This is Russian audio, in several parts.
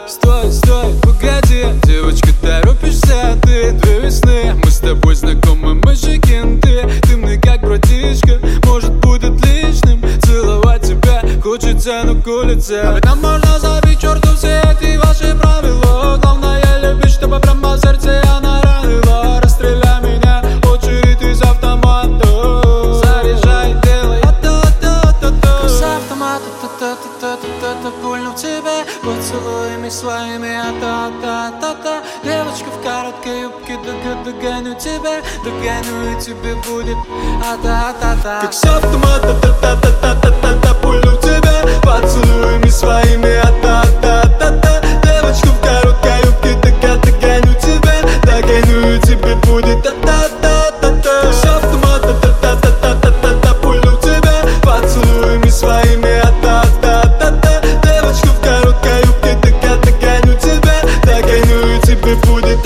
Стой, стой, погоди, девочка, торопишься ты. 2 весны, мы с тобой знакомы, мы же кенты. Ты мне как братишка, может будет лишним целовать тебя хочется, но колется. А ведь нам можно забить черту все эти ваши правила. Главное любить, чтобы прямо в сердце она ранила. Расстреляй меня, очередь из автомата. Заряжай, делай как с автомата. Больно в тебе поцелуями своими. Девочка в короткой юбке, догоню тебя, догоню и тебе будет как с автомата. Больно в тебе поцелуями своими. Девочка в короткой юбке, догоню тебя, догоню и тебе будет как с автомата. Больно в тебе поцелуями своими. Девочка в короткой юбке, догоню тебя, догоню и тебе будет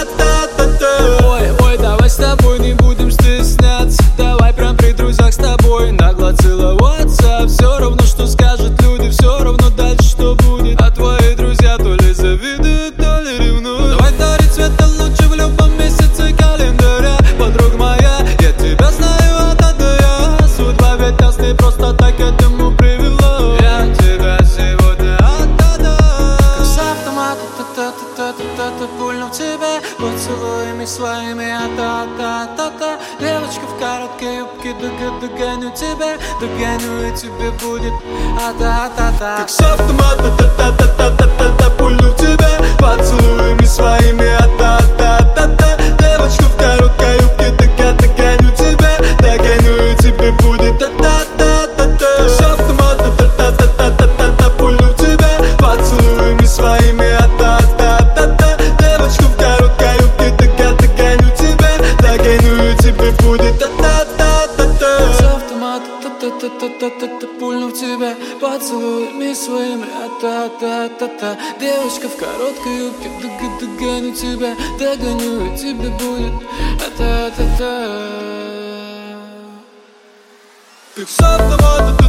Ой, давай с тобой не будем стесняться. Давай прям при друзьях с тобой нагло целоваться. Все равно, что скажут люди, все равно дальше, что будет. А твои друзья то ли завидуют, то ли ревнуют. Давай дарить цвета лучше в любом месяце календаря. Подруга моя, я тебя знаю от А до Я. Судьба ведь нас не просто так к этому привела. Я тебя сегодня от А до Я. Как с автомата, больно в тебе поцелуями своими. Девочка в короткой юбке, догоню тебя, догоню и тебе будет как с автомата. Больно в тебе поцелуями своими. Девочка в короткой юбке, догоню тебя, догоню и тебе будет как с автомата. Больно в тебе поцелуями своими. Девочка в короткой юбке, догоню тебя, догоню и тебе будет с автомата. Больно в тебя поцелуями своими. Девочка в короткой юбке, догоню тебя, догоню и тебе будет как с автомата.